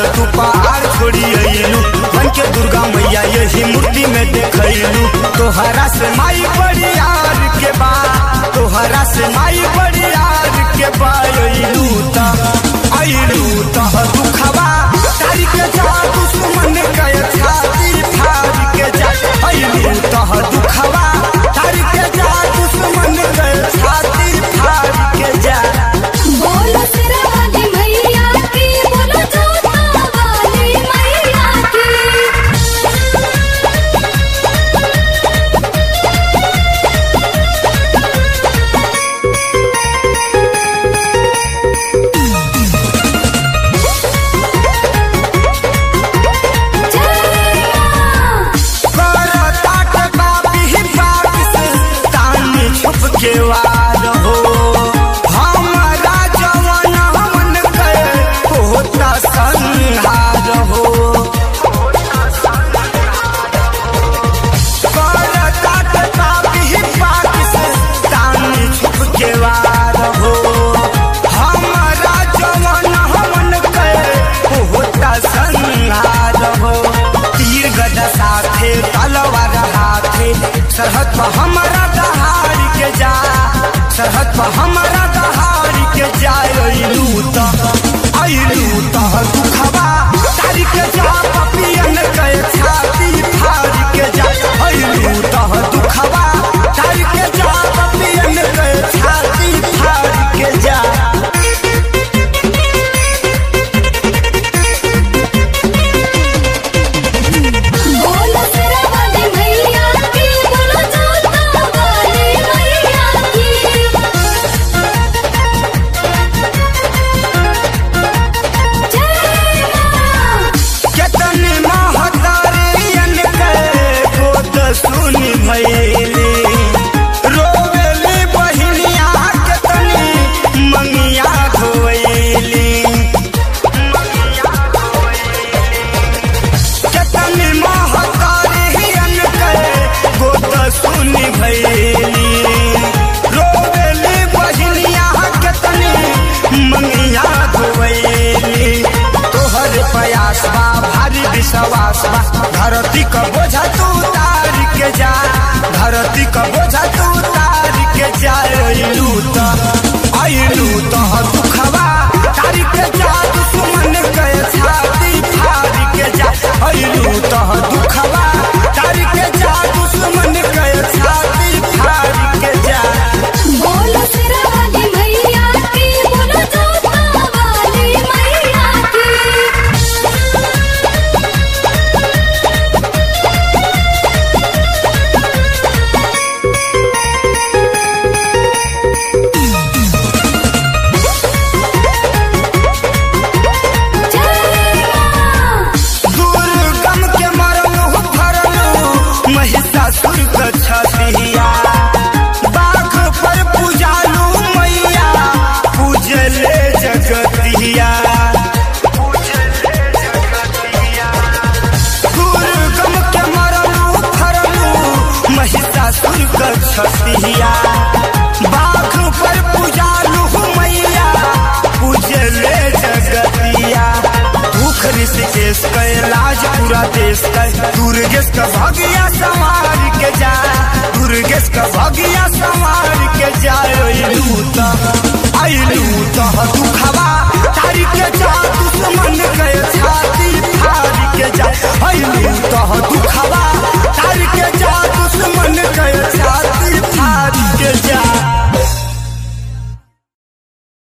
तू पहाड़ छोड़ी अइलू बन के दुर्गा मैया यही मूर्ति में देखलू। तोहरा से माई बड़ी यार के बा, तोहरा से माई बड़ी यार के बा। अइलू त दुखवा तारी के जा दुश्मन के छाती फाड़ के जा। अइलू त दुखवा तारी के जा दुश्मन के छाती फाड़ के जा। बोलो सिरा वाली मैया की, बोलो जोता वाली मैया की। के वार हो हमारा जवान मन के होता संहार हो। करता के पापी पाकिस्तान छुप के वार हो हमारा जवान मन के होता संहार हो। तीर गदा साथे तलवार हाथे सरहद पर हमारा दहाड़ के जा, सरहद पर हमारा दहाड़ के जा। अइलू त दुखवा तारी के जा पपियन के छाती फाड़ के जा। अइलू त दुखवा तारी के जा पपियन के छाती फाड़ के जा। बोलो सिरा वाली मैया की, बोलो जोता वाली मैया की। केतनी महतारियन के गोद सुनी भइली रोवेली बहिनिया केतनी मंगिया धोइली। केतनी महतारियन के गोद सुनी भइली रोवेली बहिनिया केतनी मंगिया धोइली। तोहर प्रयास बा भारी विश्वास बा धरती का बोझा तू उतार के जा, धरती का बोझा तू उतार के जा। अइलू त दुखवा तारी के जा दुश्मन के छाती फाड़ के जा। अइलू त दुखवा तारी के जा दुश्मन के छाती फाड़ के जा। बोलो सिरा वाली मैया की, बोलो जोता वाली मैया की। दुर्गम के मरलू भरलू महिषासुर के छतिया बाघ पर पूजालू मैया पूजले जगतिया। दुर्गम के मरलू भरलू महिषासुर के छतिया बाघ पर पूजालू मैया पूजले जगतिया। दुख ऋषिकेश कैलाश पूरा देश कै दुर्गेश का भगिया संवार के जा, दुर्गेश का भगिया संवार के जा। अइलू त